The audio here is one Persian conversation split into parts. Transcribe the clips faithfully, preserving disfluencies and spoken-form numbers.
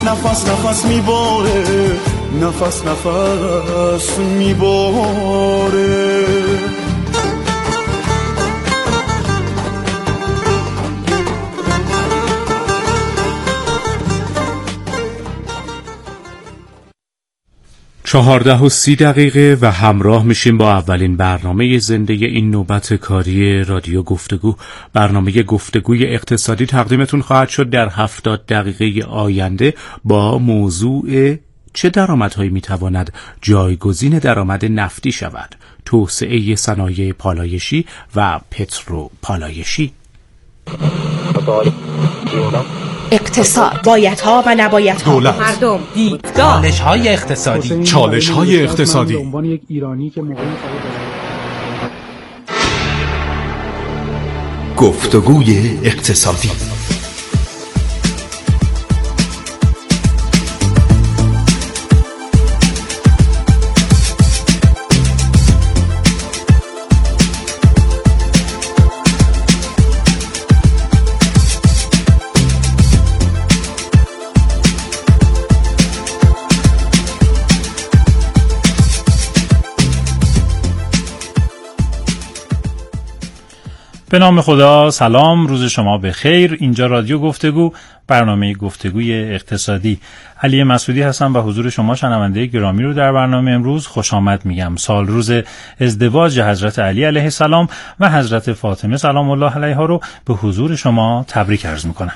نفس نفس میباره، نفس نفس میباره. چهارده و سی دقیقه و همراه میشیم با اولین برنامه زنده این نوبت کاری رادیو گفتگو. برنامه گفتگوی اقتصادی تقدیمتون خواهد شد در هفتاد دقیقه آینده با موضوع چه درآمدهایی میتواند جایگزین درآمد نفتی شود، توسعه صنایع پالایشی و پترو پالایشی. اقتصاد، بایدها و نبایدها، دولت، مردم، دیدگاه، چالش‌های اقتصادی، چالش‌های اقتصادی. به عنوان یک ایرانی که موقعی گفتگوی اقتصادی. به نام خدا، سلام، روز شما بخیر. اینجا رادیو گفتگو، برنامه گفتگوی اقتصادی. علی مسعودی هستم و حضور شما شنونده گرامی رو در برنامه امروز خوش آمد میگم. سال روز ازدواج حضرت علی علیه السلام و حضرت فاطمه سلام الله علیها رو به حضور شما تبریک عرض میکنم.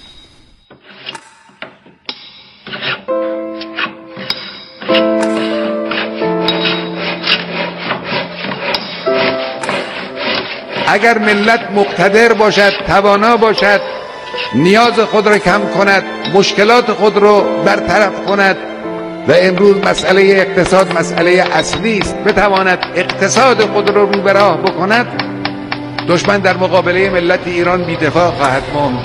اگر ملت مقتدر باشد، توانا باشد، نیاز خود را کم کند، مشکلات خود را برطرف کند و امروز مسئله اقتصاد مسئله اصلی است، بتواند اقتصاد خود را رو به راه بکند، دشمن در مقابله ملت ایران بی‌دفاع خواهد ماند.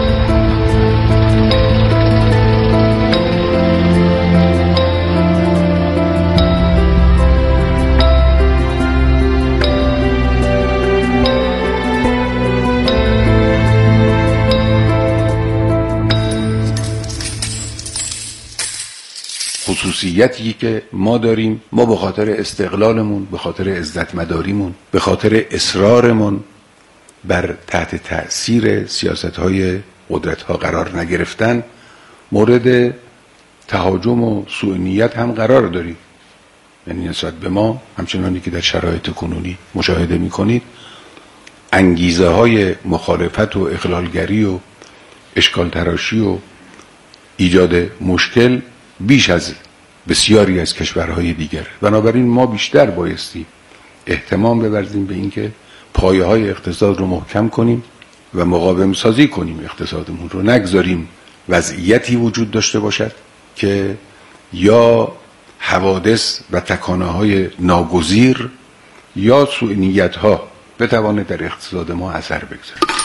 خصوصیتی که ما داریم، ما به خاطر استقلالمون، به خاطر عزت مداریمون، به خاطر اصرارمون بر تحت تأثیر سیاست‌های قدرت‌ها قرار نگرفتن، مورد تهاجم و سوء نیت هم قرار داریم. یعنی نسبت به ما، همچنانی که در شرایط کنونی مشاهده می‌کنید، انگیزه‌های مخالفت و اخلالگری و اشکال تراشی و ایجاد مشکل بیش از بسیاری از کشورهای دیگر. بنابراین ما بیشتر بایستی اهتمام بورزیم به اینکه پایه‌های اقتصاد رو محکم کنیم و مقاوم سازی کنیم اقتصادمون رو. نگذاریم وضعیتی وجود داشته باشد که یا حوادث و تکانه‌های ناگزیر یا سوء نیت‌ها بتوانه در اقتصاد ما اثر بگذاره.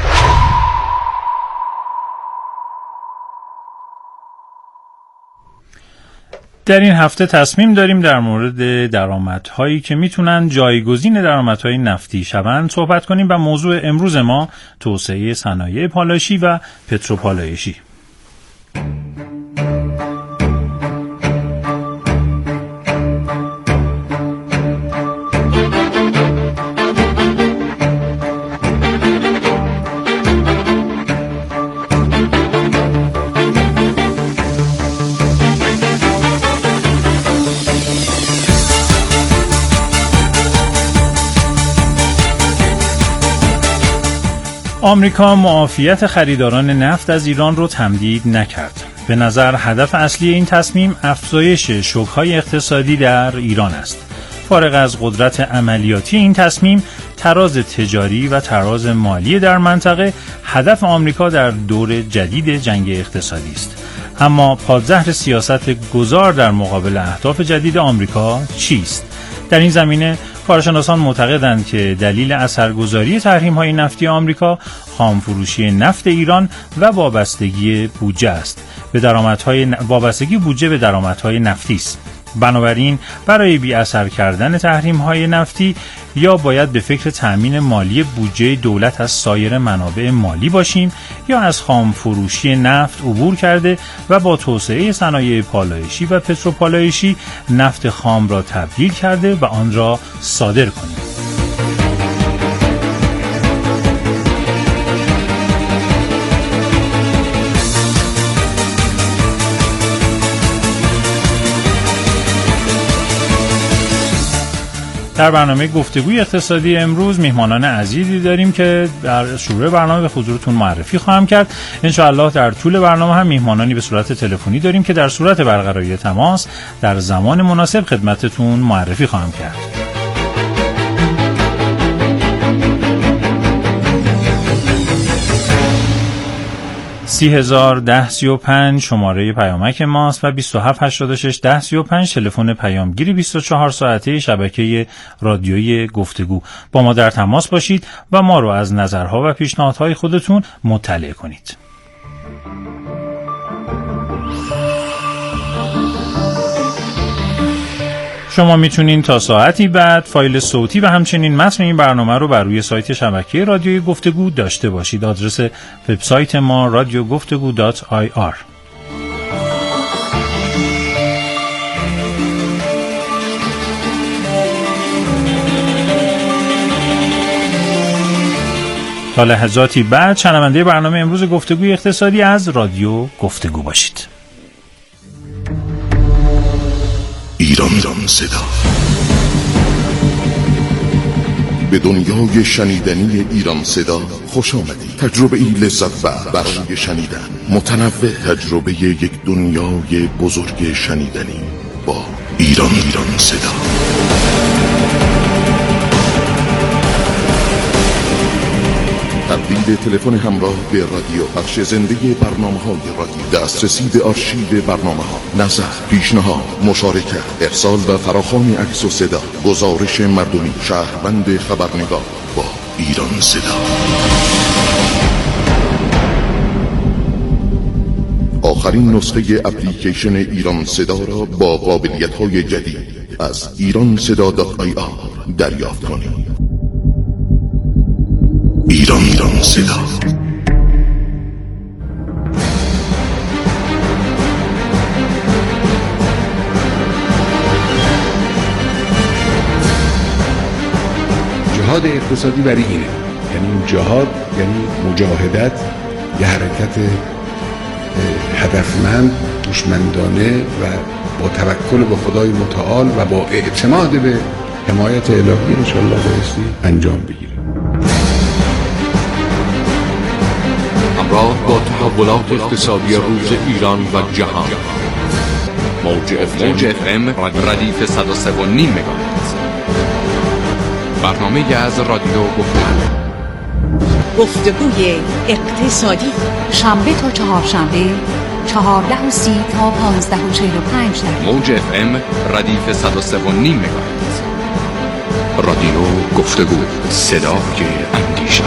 در این هفته تصمیم داریم در مورد درآمدهایی که میتونن جایگزین درآمدهای نفتی شوند صحبت کنیم و موضوع امروز ما توسعه صنایع پالایشی و پتروپالایشی. آمریکا معافیت خریداران نفت از ایران رو تمدید نکرد. به نظر هدف اصلی این تصمیم افزایش شوک‌های اقتصادی در ایران است. فارغ از قدرت عملیاتی این تصمیم، تراز تجاری و تراز مالی در منطقه هدف آمریکا در دور جدید جنگ اقتصادی است. اما پادزهر سیاست گذار در مقابل اهداف جدید آمریکا چیست؟ در این زمینه کارشناسان معتقدند که دلیل اثرگذاری تحریم‌های نفتی آمریکا خامفروشی نفت ایران و وابستگی بودجه است. به درآمدهای وابستگی بودجه به درآمدهای نفتی است. بنابراین برای بی اثر کردن تحریم‌های نفتی یا باید به فکر تأمین مالی بودجه دولت از سایر منابع مالی باشیم یا از خام فروشی نفت عبور کرده و با توسعه صنایع پالایشی و پتروپالایشی نفت خام را تبدیل کرده و آن را صادر کنیم. در برنامه گفتگوی اقتصادی امروز میهمانان عزیزی داریم که در شروع برنامه به حضورتون معرفی خواهم کرد. انشاءالله در طول برنامه هم میهمانانی به صورت تلفنی داریم که در صورت برقراری تماس در زمان مناسب خدمتتون معرفی خواهم کرد. سی هزار ده سی و پنج شماره پیامک ماست و بیست و هفت هشتاد و شش ده سی و پنج تلفن پیامگیری بیست و چهار ساعته شبکه رادیویی گفتگو. با ما در تماس باشید و ما رو از نظرها و پیشنهادهای خودتون مطلع کنید. شما میتونین تا ساعتی بعد فایل صوتی و همچنین متن این برنامه رو بر روی سایت شبکه رادیوی گفتگو داشته باشید. آدرس وبسایت ما رادیو گفتگو دات آی آر. تا لحظاتی بعد شنونده برنامه امروز گفتگوی اقتصادی از رادیو گفتگو باشید. ایران ایران صدا به دنیای شنیدنی ایران صدا خوش آمدید. تجربه ای لذت بخش برای شنیدن، متنوع، تجربه یک دنیای بزرگ شنیدنی با ایران ایران صدا. تبدیل تلفن همراه به رادیو، پخش زنده برنامه‌های رادیو، دسترسی به آرشیو برنامه‌ها، نظر، پیشنهاد، مشارکت، ارسال و فراخوان عکس و صدا، گزارش مردمی، شهروند خبرنگار با ایران صدا. آخرین نسخه اپلیکیشن ایران صدا را با قابلیت‌های جدید از ایران صدا دات آی آر دریافت کنید. ایران ایران صدا. جهاد اقتصادی برای اینه، یعنی جهاد یعنی مجاهدت، یه حرکت هدفمند، هوشمندانه و با توکل به خدای متعال و با اعتماد به حمایت الهی انشاءالله بایستی انجام بگیره. همراه با تحولات اقتصادی روز ایران و جهان، موج اف ام ردیف صد و سه و نیم مگاهرتز. برنامه از رادیو گفتگو. گفتگوی اقتصادی شنبه تا چهارشنبه چهارده و سی تا پانزده و چهل و پنج دقیقه. موج اف ام ردیف صد و سه و نیم مگاهرتز. رادیو گفتگو، صدای اندیشه.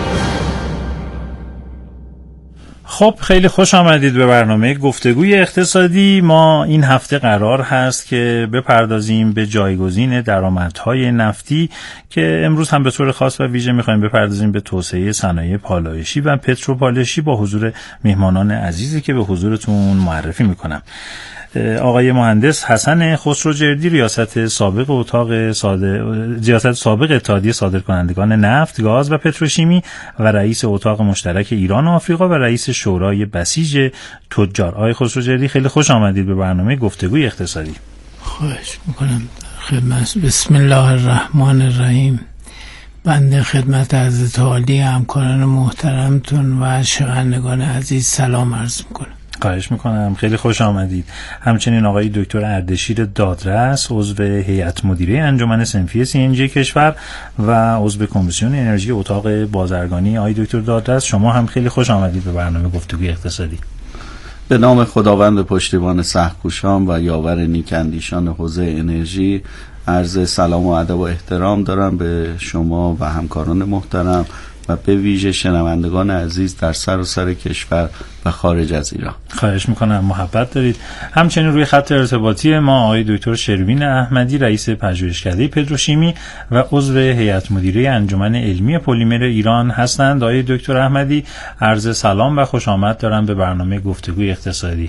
خب خیلی خوش آمدید به برنامه گفتگوی اقتصادی. ما این هفته قرار هست که بپردازیم به جایگزین درآمدهای نفتی که امروز هم به طور خاص و ویژه می‌خوایم بپردازیم به توسعه صنایع پالایشی و پتروپالایشی با حضور میهمانان عزیزی که به حضورتون معرفی می‌کنم. آقای مهندس حسن خسروجردی، ریاست سابق اتاق صادر ریاست سابق اتحادیه صادرکنندگان نفت، گاز و پتروشیمی و رئیس اتاق مشترک ایران و آفریقا و رئیس شورای بسیج تجار. آقای خسروجردی خیلی خوش آمدید به برنامه گفتگوی اقتصادی. خواهش میکنم. خدمت بسم الله الرحمن الرحیم. بنده خدمت از اتحادیه همکاران محترمتون و شنوندگان عزیز سلام عرض میکنم. خواهش میکنم. خیلی خوش آمدید. همچنین آقای دکتر اردشیر دادرس، عضو هیئت مدیره انجمن صنفی سی ان جی کشور و عضو کمیسیون انرژی اتاق بازرگانی. آقای دکتر دادرس، شما هم خیلی خوش آمدید به برنامه گفتگوی اقتصادی. به نام خداوند پشتیبان سخت‌کوشان و یاور نیک‌اندیشان حوزه انرژی، عرض سلام و ادب و احترام دارم به شما و همکاران محترم و به ویژه شنوندگان عزیز در سراسر کشور و خارج از ایران. خواهش میکنم، محبت دارید. همچنین روی خط ارتباطی ما آقای دکتر شروین احمدی، رئیس پژوهشکده پتروشیمی و عضو هیئت مدیره انجمن علمی پلیمر ایران هستند. آقای دکتر احمدی، عرض سلام و خوش آمد دارم به برنامه گفتگوی اقتصادی.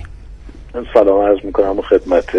سلام عرض میکنم خدمت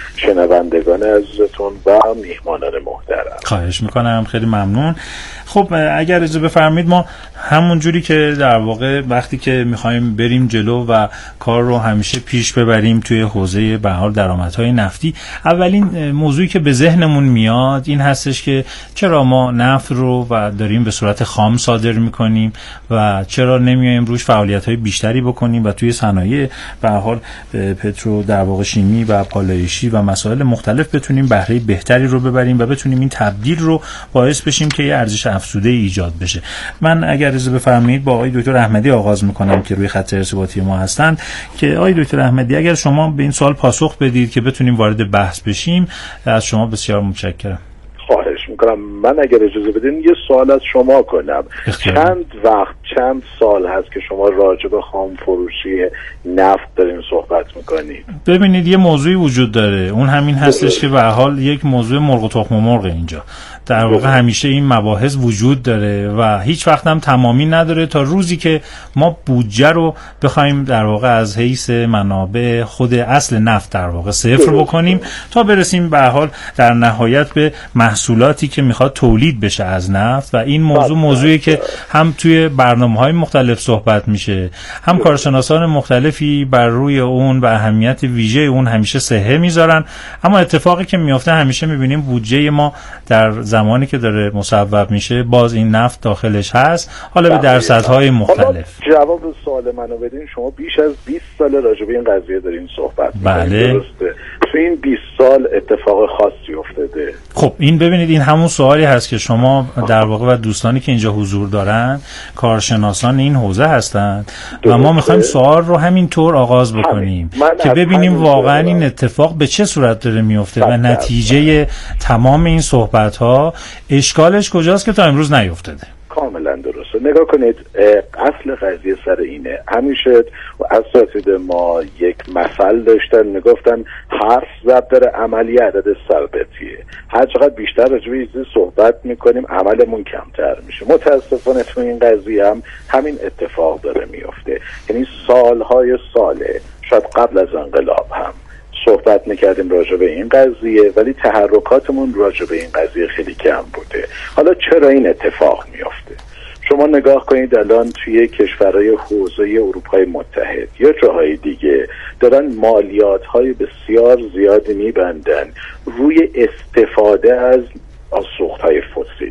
شنوندگان عزیزتون و میهمانان محترم. خواهش میکنم، خیلی ممنون. خب اگر اجازه بفرمایید ما همون جوری که در واقع وقتی که میخوایم بریم جلو و کار رو همیشه پیش ببریم توی حوزه به هر حال درآمدهای نفتی، اولین موضوعی که به ذهنمون میاد این هستش که چرا ما نفت رو و داریم به صورت خام صادر میکنیم و چرا نمیایم روش فعالیت‌های بیشتری بکنیم و توی صنایع به هر حال پترو در واقع شیمی و پالایشی و مسائل مختلف بتونیم بهره بهتری رو ببریم و بتونیم این تبدیل رو باعث بشیم که یه ارزش افزوده ایجاد بشه. من اگر اجازه بفرمایید با آقای دکتر احمدی آغاز میکنم که روی خط ارتباطی ما هستند، که آقای دکتر احمدی اگر شما به این سوال پاسخ بدید که بتونیم وارد بحث بشیم، از شما بسیار متشکرم. خواهش میکنم. من اگر اجازه بدین یه سوال از شما کنم. چند وقت چند سال هست که شما راجع به خام فروشی نفت دارین صحبت میکنید؟ ببینید یه موضوعی وجود داره، اون همین هستش که به هر حال یک موضوع مرغ و تخم مرغ اینجا در واقع همیشه این مباحث وجود داره و هیچ وقت هم تمامی نداره تا روزی که ما بودجه رو بخوایم در واقع از حیث منابع خود اصل نفت در واقع صفر بکنیم تا برسیم به هر حال در نهایت به محصولاتی که میخواد تولید بشه از نفت. و این موضوع موضوعی که هم توی برنامه‌های مختلف صحبت میشه، هم کارشناسان مختلفی بر روی اون و اهمیت ویژه اون همیشه سهه میذارن، اما اتفاقی که میفته همیشه میبینیم بودجه ما در زمانی که داره مصوب میشه باز این نفت داخلش هست، حالا به درصدهای مختلف. جواب سوال منو بدین. شما بیش از بیست سال راجع به این قضیه دارین صحبت میکنید. بله. درسته. تو این بیست سال اتفاق خاصی افتاده؟ خب این ببینید این همون سوالی هست که شما در واقع و دوستانی که اینجا حضور دارن کارشناسان این حوزه هستند و ما میخوایم سوال رو همین طور آغاز بکنیم که ببینیم واقعا این اتفاق به چه صورت داره میفته و نتیجه تمام این صحبت ها اشکالش کجاست که تا امروز نیفتاده. کاملا درسته. نگاه کنید، اصل قضیه سر اینه. همیشه اساتید ما یک مثل داشتن، میگفتن حرف ضرب داره، عملی عدد ثابتیه. هر چقدر بیشتر راجع به چیزی صحبت میکنیم عملمون کمتر میشه. متاسفانه تو این قضیه هم همین اتفاق داره میفته. یعنی سالهای ساله، شاید قبل از انقلاب هم صحبت میکردیم راجع به این قضیه، ولی تحرکاتمون راجع به این قضیه خیلی کم بوده. حالا چرا این اتفاق میفته؟ شما نگاه کنید الان توی کشورهای حوزه اروپای متحد یا جاهای دیگه دارن مالیات‌های بسیار زیادی میبندن روی استفاده از سوخت‌های فسیلی.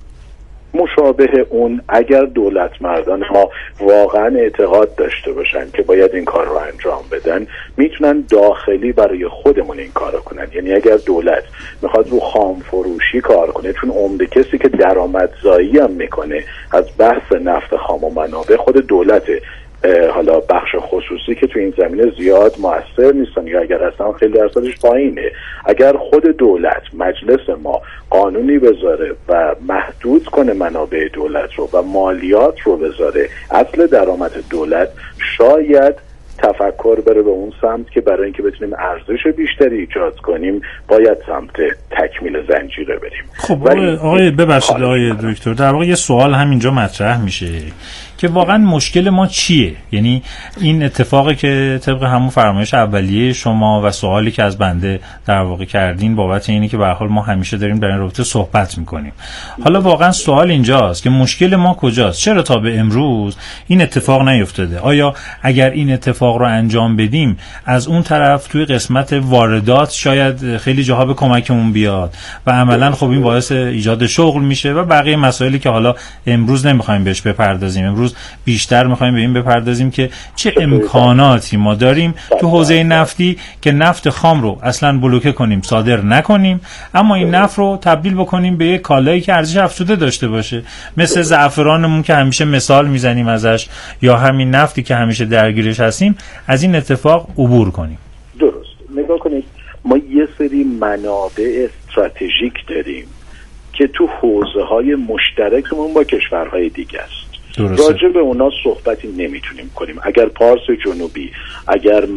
مشابه اون اگر دولت مردان ما واقعا اعتقاد داشته باشن که باید این کار رو انجام بدن، میتونن داخلی برای خودمون این کار رو کنن. یعنی اگر دولت میخواد رو خام فروشی کار کنه، چون عمده کسی که درآمدزایی هم میکنه از بحث نفت خام و منابع خود دولته، حالا بخش خصوصی که تو این زمینه زیاد مؤثر نیستن یا اگر اصلا خیلی درصدش پایینه. اگر خود دولت، مجلس ما قانونی بذاره و محدود کنه منابع دولت رو و مالیات رو بذاره اصل درآمد دولت، شاید تفکر بره به اون سمت که برای اینکه بتونیم ارزش بیشتری ایجاد کنیم باید سمت تکمیل زنجیره بریم. خب آقای ببخشید آقای دکتر، در واقع یه سوال همینجا مطرح میشه که واقعا مشکل ما چیه؟ یعنی این اتفاقی که طبق همون فرمایش اولیه شما و سوالی که از بنده در واقع کردین بابت اینی که به هر حال ما همیشه داریم در این رابطه صحبت میکنیم، حالا واقعا سوال اینجاست که مشکل ما کجاست؟ چرا تا به امروز این اتفاق نیفتاده؟ آیا اگر این اتفاق رو انجام بدیم از اون طرف توی قسمت واردات شاید خیلی جاها به کمکمون بیاد و عملا خب این باعث ایجاد شغل میشه و بقیه مسائلی که حالا امروز نمیخوایم بهش بپردازیم، امروز بیشتر میخوایم به این بپردازیم که چه امکاناتی ما داریم تو حوزه نفتی که نفت خام رو اصلا بلوکه کنیم، صادر نکنیم، اما این نفت رو تبدیل بکنیم به یک کالایی که ارزش افزوده داشته باشه، مثل زعفرانمون که همیشه مثال میزنیم ازش، یا همین نفتی که همیشه درگیرش هستیم، از این اتفاق عبور کنیم. درست. نگاه کنید، ما یه سری منابع استراتژیک داریم که تو حوزه های مشترکمون با کشورهای دیگه است. درسته. راجع به اونا صحبتی نمیتونیم کنیم. اگر پارس جنوبی، اگر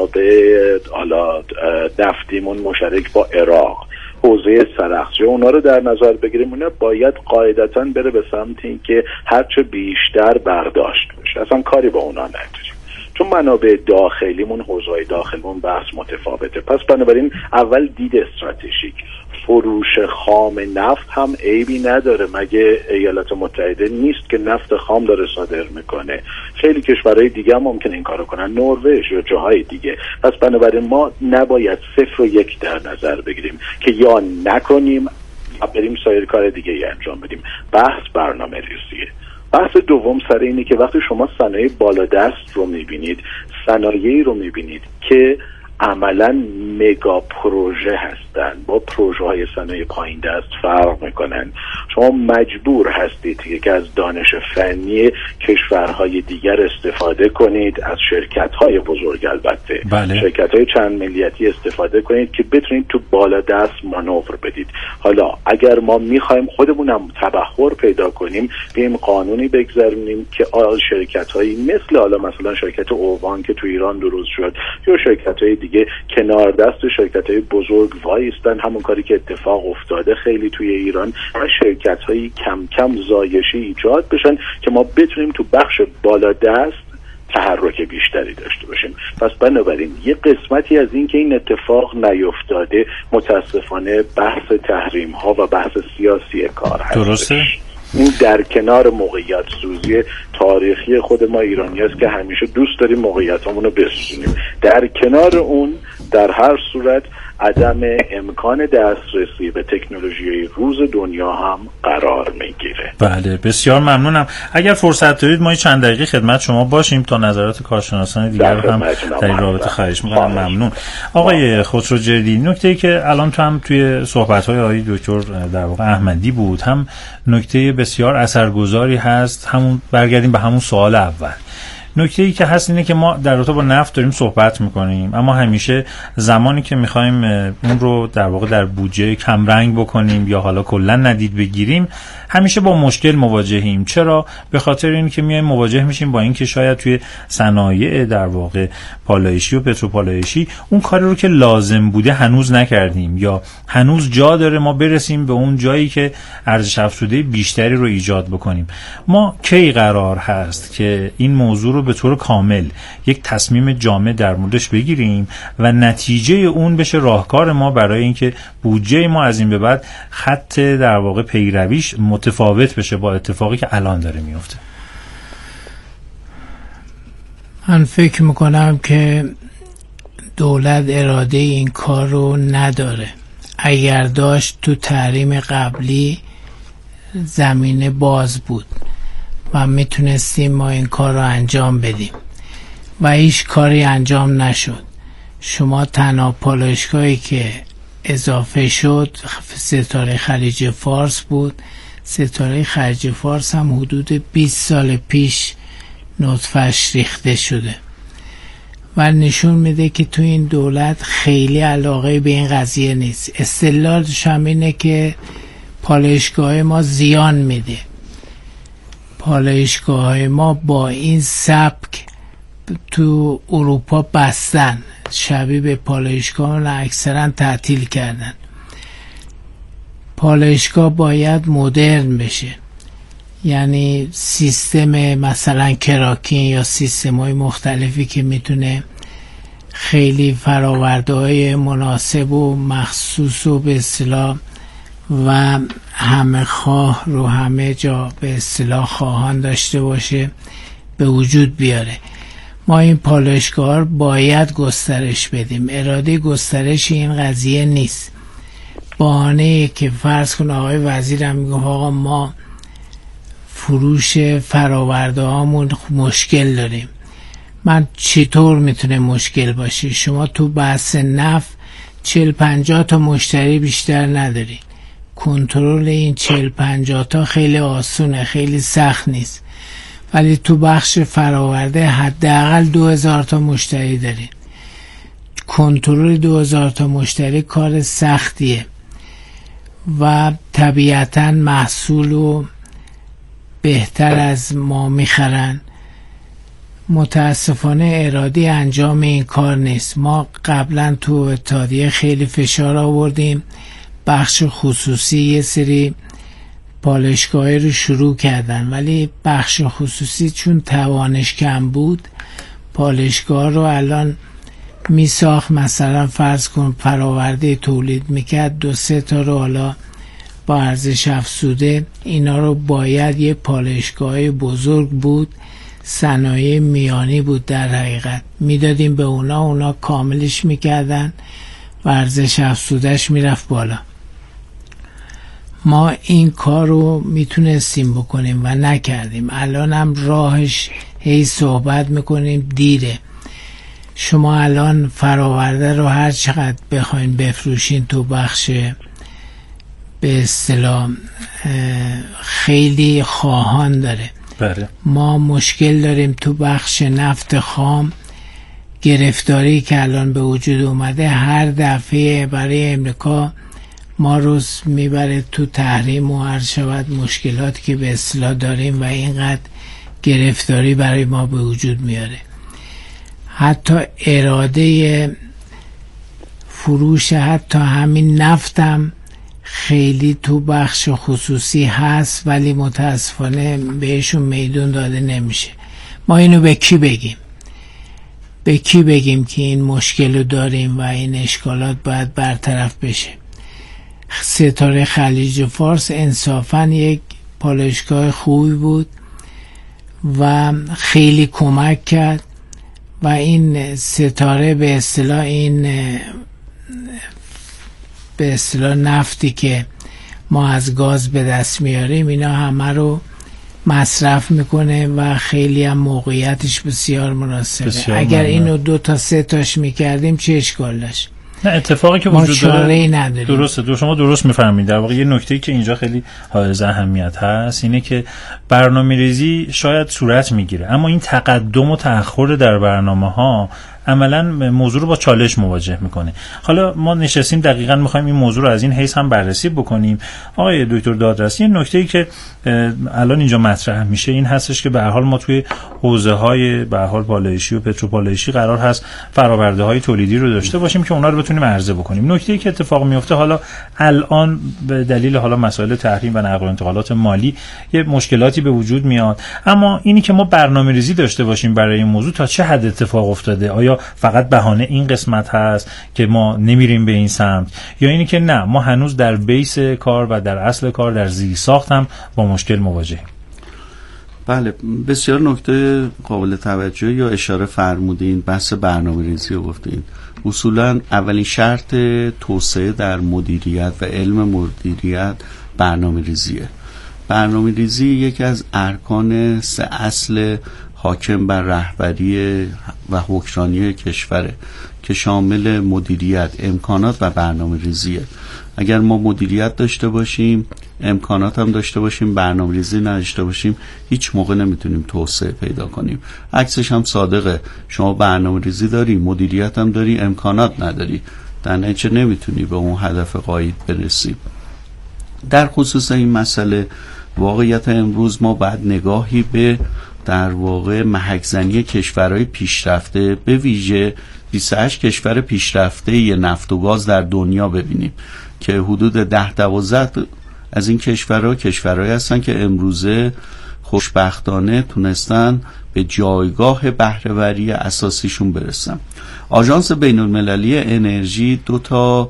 منابع حالا نفتیمون مشترک با عراق، حوزه سرخسی اونا رو در نظر بگیریم، اونا باید قاعدتاً بره به سمت این که هرچه بیشتر برداشت بشه. اصلا کاری با اونا نداریم، چون منابع داخلیمون، حوزه‌های داخلیمون بحث متفاوته. پس بنابراین اول دید استراتژیک، فروش خام نفت هم عیبی نداره. مگه ایالات متحده نیست که نفت خام داره صادر میکنه؟ خیلی کشورهای دیگه هم ممکنه این کارو کنن، نروژ یا جاهای دیگه. پس بنابراین ما نباید صفر و یک در نظر بگیریم که یا نکنیم یا بریم سایر کار دیگه ای انجام بدیم. بحث برنامه ریزیه. بحث دوم سر اینه که وقتی شما صنایع بالادست رو میبینید، صنایعی رو میبینید که عملا مگا پروژه هستن، با پروژه های صنایع پایین دست فرق میکنن. شما مجبور هستید که از دانش فنی کشورهای دیگر استفاده کنید، از شرکت های بزرگ البته بله. شرکت های چند ملیتی استفاده کنید که بتونید تو بالا دست مانور بدید. حالا اگر ما میخوایم خودمونم تبحر پیدا کنیم، بیایم قانونی بگذاریم که شرکت هایی مثل حالا مثلا شرکت اووان که تو ایران درست شد یا شرکت های دیگه کنار دست شرکت های بزرگ وایستن، همون کاری که اتفاق افتاده خیلی توی ایران، و شرکت هایی کم کم زایشی ایجاد بشن که ما بتونیم تو بخش بالا دست تحرک بیشتری داشته باشیم. پس بنابراین یه قسمتی از این که این اتفاق نیفتاده متاسفانه بحث تحریم ها و بحث سیاسی کار هست. درسته؟ این در کنار موقعیت سوزی تاریخی خود ما ایرانی است که همیشه دوست داریم موقعیتامون رو بسوزونیم. در کنار اون در هر صورت عدم امکان دسترسی به تکنولوژی روز دنیا هم قرار میگیره. بله بسیار ممنونم. اگر فرصت دارید ما چند دقیقه خدمت شما باشیم تا نظرات کارشناسان دیگر هم در این رابطه خواهش می‌کنم. ممنون. آقای خسروجردی، نکته‌ای که الان تو هم توی صحبت‌های آقای دکتر در واقع احمدی بود، هم نکته بسیار اثرگذاری هست. همون برگردیم به همون سوال اول. نکته‌ای که هست اینه که ما در رابطه با نفت داریم صحبت میکنیم، اما همیشه زمانی که میخوایم اون رو در واقع در بودجه کمرنگ بکنیم یا حالا کلا ندید بگیریم، همیشه با مشکل مواجهیم. چرا؟ به خاطر این که میایم مواجه میشیم با این که شاید توی صنایع در واقع پالایشی و پتروپالایشی اون کاری رو که لازم بوده هنوز نکردیم، یا هنوز جا داره ما برسیم به اون جایی که ارزش افزوده بیشتری رو ایجاد بکنیم. ما کی قرار هست که این موضوع رو به طور کامل یک تصمیم جامع در موردش بگیریم و نتیجه اون بشه راهکار ما برای اینکه بودجه ما از این به بعد خط در واقع پیرویش متفاوت بشه با اتفاقی که الان داره میفته؟ من فکر میکنم که دولت اراده این کار رو نداره. اگر داشت تو تحریم قبلی زمینه باز بود و میتونستیم ما این کار رو انجام بدیم و هیچ کاری انجام نشد. شما تنها پالایشگاهی که اضافه شد ستاره خلیج فارس بود. ستاره خلیج فارس هم حدود بیست سال پیش نطفه‌اش ریخته شده و نشون میده که تو این دولت خیلی علاقه به این قضیه نیست. استدلالش هم اینه که پالایشگاه ما زیان میده. پالایشگاه ما با این سبک تو اروپا بستن، شبیه به پالایشگاه رو اکثرا تعطیل کردن. پالایشگاه باید مدرن بشه، یعنی سیستم مثلا کراکین یا سیستم های مختلفی که میتونه خیلی فراورده های مناسب و مخصوص و به اصطلاح و همه خواه رو همه جا به اصطلاح خواهان داشته باشه به وجود بیاره. ما این پالایشگاه باید گسترش بدیم. اراده گسترش این قضیه نیست. بهانه که فرض کن آقای وزیرم میگه آقا ما فروش فراورده هامون مشکل داریم. من چطور میتونه مشکل باشه؟ شما تو بحث نفت چهل پنجاه تا مشتری بیشتر نداری. کنترل این چهل پنجاه تا خیلی آسونه، خیلی سخت نیست. ولی تو بخش فراورده حداقل دو هزار تا مشتری دارین. کنترل دو هزار تا مشتری کار سختیه و طبیعتاً محصول رو بهتر از ما میخرن. متاسفانه ارادی انجام این کار نیست. ما قبلا تو اتحادیه خیلی فشار آوردیم، بخش خصوصی یه سری پالشگاهی رو شروع کردن، ولی بخش خصوصی چون توانش کم بود پالشگاه رو الان می ساخت، مثلا فرض کن فراورده تولید میکرد دو سه تا رو، حالا با ارزش افزوده، اینا رو باید یه پالشگاه بزرگ بود، صنایع میانی بود، در حقیقت میدادیم به اونا، اونا کاملش میکردن و ارزش افزودهش میرفت بالا. ما این کار رو میتونستیم بکنیم و نکردیم. الان هم راهش هی صحبت میکنیم، دیره. شما الان فراورده رو هر چقدر بخواین بفروشین تو بخش به اصطلاح خیلی خواهان داره. بله. ما مشکل داریم تو بخش نفت خام، گرفتاری که الان به وجود اومده هر دفعه برای امریکا ما روز میبره تو تحریم و هر شود مشکلاتی که به اصطلاح داریم و اینقدر گرفتاری برای ما به وجود میاره. حتی اراده فروش حتی همین نفتم خیلی تو بخش خصوصی هست، ولی متاسفانه بهشون میدون داده نمیشه. ما اینو به کی بگیم؟ به کی بگیم که این مشکل رو داریم و این اشکالات باید برطرف بشه؟ ستاره خلیج فارس انصافاً یک پالایشگاه خوبی بود و خیلی کمک کرد و این ستاره به اصطلاح این به اصطلاح نفتی که ما از گاز به دست میاریم اینا همه رو مصرف میکنه و خیلی هم موقعیتش بسیار مناسبه. بسیار اگر ممنون. اینو دو تا سه تاش میکردیم چه اشکال داشت؟ نه، اتفاقی که وجود داره نداریم. درسته، دو شما درست میفرمایید. در واقع یه نکته‌ای که اینجا خیلی حائز اهمیت هست اینه که برنامه‌ریزی شاید صورت میگیره، اما این تقدم و تأخر در برنامه‌ها عملا موضوع رو با چالش مواجه میکنه. حالا ما نشستیم دقیقاً میخوایم این موضوع رو از این حیث هم بررسی بکنیم. آقای دکتر دادرس، این نکته‌ای که الان اینجا مطرح میشه این هستش که به هر حال ما توی حوزه‌های به هر حال پالایشی و پتروپالایشی قرار هست فرآورده‌های تولیدی رو داشته باشیم که اونا رو بتونیم عرضه بکنیم. نکته‌ای که اتفاق میفته حالا الان به دلیل حالا مسائل تحریم و نقل و انتقالات مالی یه مشکلاتی به وجود میاد، اما اینی که ما برنامه‌ریزی داشته باشیم برای این موضوع تا چه حد اتفاق افتاده؟ آیا فقط بهانه این قسمت هست که ما نمیریم به این سمت، یا اینی که نه، ما هنوز در بیس کار و در اصل کار در زیر ساخت هم با مشکل مواجهیم؟ بله، بسیار نکته قابل توجه یا اشاره فرمودین، بحث برنامه‌ریزی رو گفتین. اصولا اولین شرط توسعه در مدیریت و علم مدیریت برنامه‌ریزیه. برنامه‌ریزی یکی از ارکان سه اصل حاکم بر رهبری و حکمرانی کشوره که شامل مدیریت، امکانات و برنامه‌ریزیه. اگر ما مدیریت داشته باشیم، امکانات هم داشته باشیم، برنامه‌ریزی نداشته باشیم، هیچ موقع نمیتونیم توسعه پیدا کنیم. عکسش هم صادقه، شما برنامه‌ریزی داری، مدیریت هم داری، امکانات نداری، در نتیجه نمیتونی به اون هدف قاید برسی. در خصوص این مسئله واقعیت امروز ما باید نگاهی به در واقع محک‌زنی کشورهای پیشرفته، به ویژه بیست و هشت کشور پیشرفته ی نفت و گاز در دنیا ببینیم که حدود ده دوازده از این کشورها کشورهایی هستن که امروزه خوشبختانه تونستن به جایگاه بهره‌وری اساسیشون برسن. آژانس بین‌المللی انرژی دو تا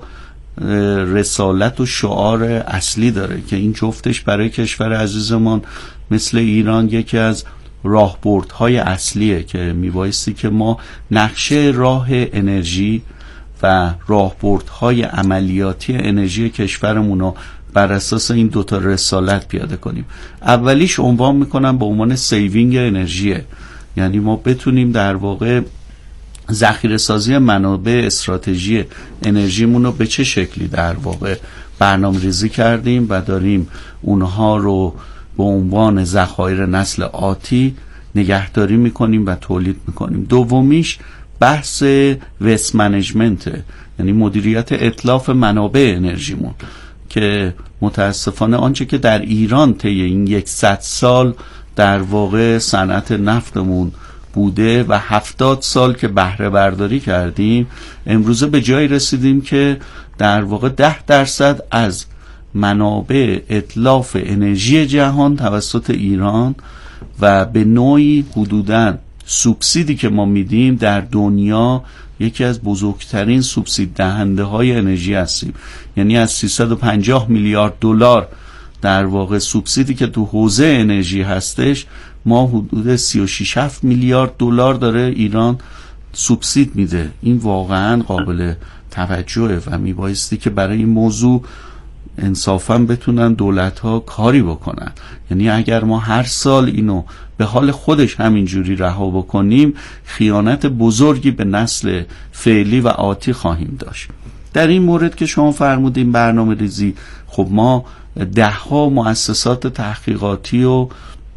رسالت و شعار اصلی داره که این جفتش برای کشور عزیزمان مثل ایران یکی از راهبردهای اصلیه که میبایستی که ما نقشه راه انرژی و راهبردهای عملیاتی انرژی کشورمون رو بر اساس این دوتا رسالت پیاده کنیم. اولیش عنوان میکنم به عنوان سیوینگ انرژیه، یعنی ما بتونیم در واقع ذخیره سازی منابع استراتژی انرژیمون رو به چه شکلی در واقع برنامه ریزی کردیم و داریم اونها رو به عنوان ذخایر نسل آتی نگهداری میکنیم و تولید میکنیم. دومیش بحث وست منیجمنت، یعنی مدیریت اتلاف منابع انرژیمون. که متاسفانه آنچه که در ایران طی این یکصد سال در واقع صنعت نفتمون بوده و هفتاد سال که بهره برداری کردیم، امروزه به جایی رسیدیم که در واقع ده درصد از منابع اتلاف انرژی جهان توسط ایران و به نوعی حدوداً سوبسیدی که ما میدیم در دنیا یکی از بزرگترین سوبسید دهنده های انرژی هستیم. یعنی از سیصد و پنجاه میلیارد دلار در واقع سوبسیدی که تو حوزه انرژی هستش، ما حدود سی و شش هفت میلیارد دلار داره ایران سوبسید میده. این واقعا قابل توجهه و میبایستی که برای این موضوع انصافا بتونن دولت ها کاری بکنن. یعنی اگر ما هر سال اینو به حال خودش همینجوری رها بکنیم، خیانت بزرگی به نسل فعلی و آتی خواهیم داشت. در این مورد که شما فرمودین برنامه ریزی، خب ما ده ها مؤسسات تحقیقاتی و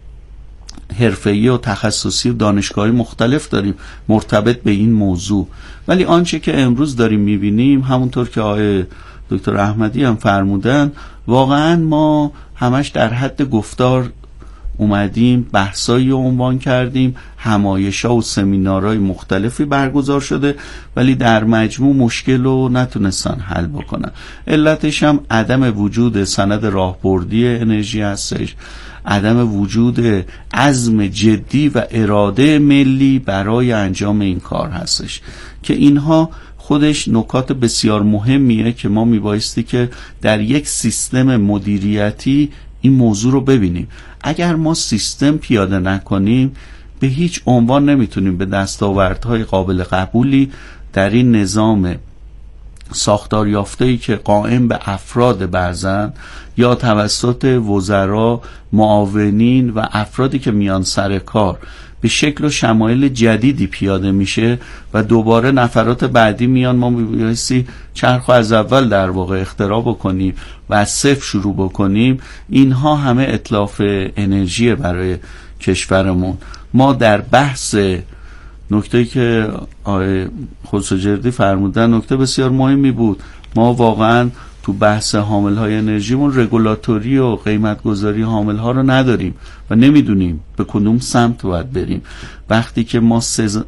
حرفه‌ای و تخصصی و دانشگاهی مختلف داریم مرتبط به این موضوع، ولی آنچه که امروز داریم میبینیم همونطور که آقای دکتر احمدی هم فرمودن، واقعا ما همش در حد گفتار اومدیم، بحثایی رو عنوان کردیم، همایش‌ها و سمینارهای مختلفی برگزار شده، ولی در مجموع مشکل رو نتونستن حل بکنن. علتش هم عدم وجود سند راهبردی انرژی هستش، عدم وجود عزم جدی و اراده ملی برای انجام این کار هستش که اینها خودش نکات بسیار مهمیه که ما میبایستی که در یک سیستم مدیریتی این موضوع رو ببینیم. اگر ما سیستم پیاده نکنیم، به هیچ عنوان نمیتونیم به دستاوردهای قابل قبولی در این نظام ساختار یافته‌ای که قائم به افراد بعضن یا توسط وزرا، معاونین و افرادی که میان سر کار به شکل و شمایل جدیدی پیاده میشه و دوباره نفرات بعدی میان، ما میبایستی چرخو از اول در واقع اختراع بکنیم و از صفر شروع بکنیم. اینها همه اتلاف انرژی برای کشورمون. ما در بحث نکته‌ای که آقای خسروجردی فرمودن نکته بسیار مهمی بود. ما واقعا تو بحث حامل‌های انرژیمون رگولاتوری و قیمت‌گذاری حامل‌ها رو نداریم و نمیدونیم به کدوم سمت باید بریم. وقتی که ما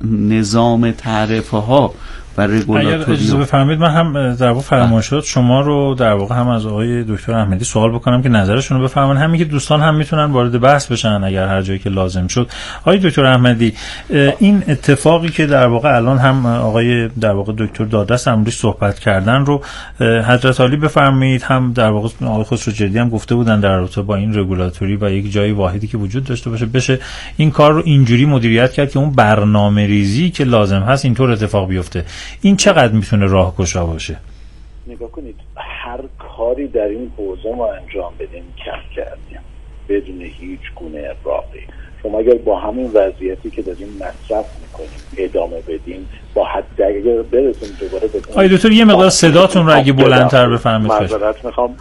نظام تعرفه‌ها و رگولاتوری، اگر اجازه بفرمایید من هم در واقع فرمایشات شما رو در واقع هم از آقای دکتر احمدی سوال بکنم که نظرشون رو بفرمایید، همین که دوستان هم میتونن وارد بحث بشن اگر هر جایی که لازم شد. آقای دکتر احمدی، این اتفاقی که در واقع الان هم آقای در واقع دکتر دادس امروز صحبت کردن رو حضرت عالی بفرمایید، هم در واقع آقای خسروجردی هم گفته بودن در رابطه با این رگولاتوری و یک جای واحدی که وجود داشته باشه، بشه این کار رو اینجوری مدیریت کرد که اون برنامه‌ریزی که لازم هست اینطور اتفاق بیفته. این چقدر میتونه راهگشا باشه؟ نگاه کنید، هر کاری در این حوزه ما انجام بدیم کم کردیم بدون هیچ گونه راهی. شما اگر با همین وضعیتی که داریم مصرف میکنیم ادامه بدیم، با حد اگر برسیم دوباره بدیم. آقای دکتر یه مقدار صداتون رو اگه بلندتر بفرمایید. معذرت میخوام.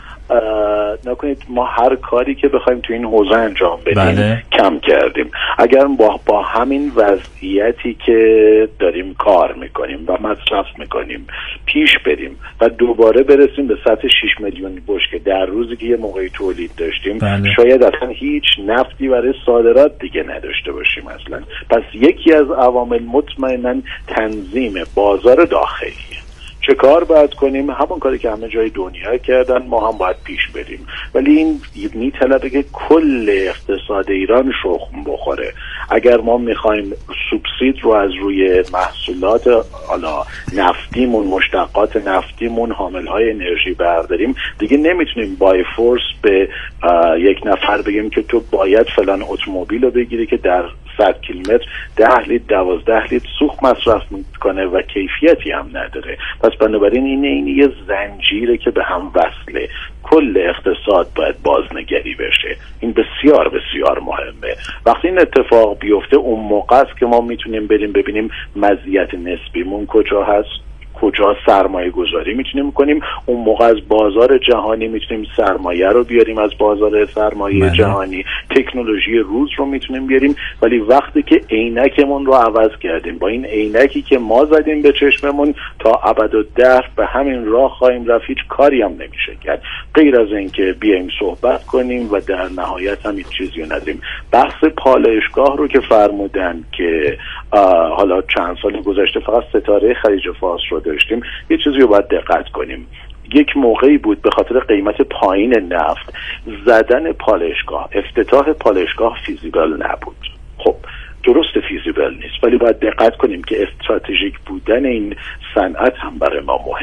نکنید ما هر کاری که بخوایم تو این حوزه انجام بدیم بله. کم کردیم. اگر با, با همین وضعیتی که داریم کار میکنیم و مصرف میکنیم پیش بریم و دوباره برسیم به سطح شش میلیون بشکه در روزی که یه موقعی تولید داشتیم بله. شاید اصلا هیچ نفتی برای صادرات دیگه نداشته باشیم اصلا. پس یکی از عوامل مطمئناً تنظیم بازار داخلی. چه کار باید کنیم؟ همون کاری که همه جای دنیا کردن، ما هم باید پیش بریم، ولی این میطلبه که کل اقتصاد ایران شخم بخوره. اگر ما میخوایم سوبسید رو از روی محصولات حالا نفتیمون، مشتقات نفتیمون، حاملهای انرژی برداریم، دیگه نمیتونیم بای فورس به یک نفر بگیم که تو باید فلان اتومبیل رو بگیری که در صد کیلومتر ده لیتر دوازده لیتر سوخت مصرف میکنه و کیفیتی هم نداره. پس بنابراین این این یه زنجیره که به هم وصله. کل اقتصاد باید بازنگری بشه. این بسیار بسیار مهمه. وقتی این اتفاق بیفته اون موقع است که ما میتونیم بریم ببینیم مزیت نسبیمون کجا هست، کجا سرمایه گذاری میتونیم کنیم. اون موقع از بازار جهانی میتونیم سرمایه رو بیاریم، از بازار سرمایه بله. جهانی تکنولوژی روز رو میتونیم بیاریم. ولی وقتی که عینکمون رو عوض کردیم، با این عینکی که ما زدیم به چشممون تا ابدالدهر به همین راه خواهیم رفت، هیچ کاری هم نمیشه کرد غیر از اینکه بیایم صحبت کنیم و در نهایت هم هیچ چیزی نداریم. بحث پالایشگاه رو که فرمودن که حالا چند سال گذشته فقط ستاره خلیج فارس رو داشتیم، یه چیزی رو باید دقت کنیم. یک موقعی بود به خاطر قیمت پایین نفت زدن پالایشگاه، افتتاح پالایشگاه فیزیبل نبود. خب درست فیزیبل نیست، ولی باید دقت کنیم که استراتژیک بودن این صنعت هم برای ما مهم